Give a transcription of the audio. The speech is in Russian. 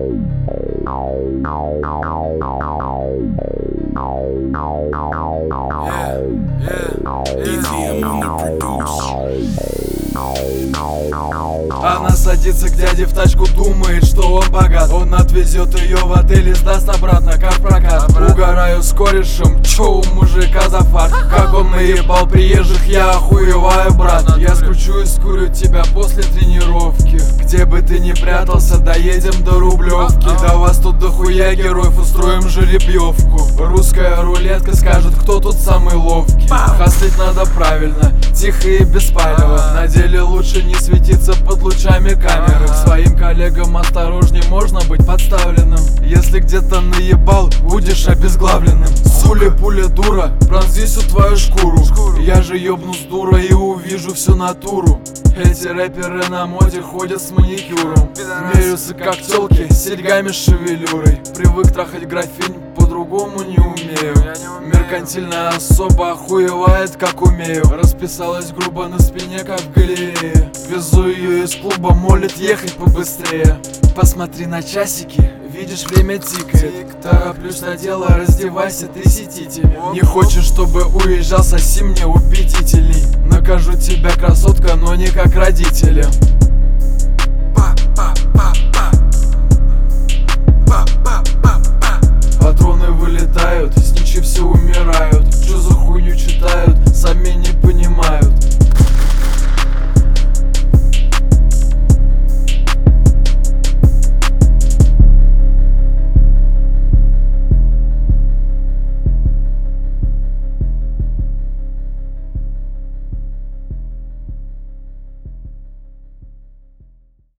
Она садится к дяде в тачку, думает, что он богат. Он отвезет ее в отель и сдаст обратно, как прокат. Угораю с корешем, чё у мужика за фарт. Как он наебал приезжих, я охуеваю, брат. Я скручу и скурю тебя после тренировки. Где бы ты ни прятался, доедем до Рублевки. Да вас тут дохуя героев, устроим жеребьевку. Русская рулетка скажет, кто тут самый ловкий. Хаслить надо правильно, тихо и беспалево. На деле лучше не светиться под лучами камеры. К своим коллегам осторожней, можно быть подставленным. Если где-то наебал, будешь обезглавленным. Сули, пуля, дура, пронзи всю твою шкуру. Я же ёбну с дура и увижу всю натуру. Эти рэперы на моде ходят с маникюром. Меряются как тёлки с серьгами с шевелюрой. Привык трахать графинь, по-другому не умею. Меркантильная особа охуевает, как умею. Расписалась грубо на спине, как в галерее. Везу ее из клуба, молит ехать побыстрее. Посмотри на часики, видишь, время тикает. Тороплюсь на дело, раздевайся, тряситите. Не хочешь, чтобы уезжал, соси мне убедительней. Накажу тебя, красотка, но не как родители.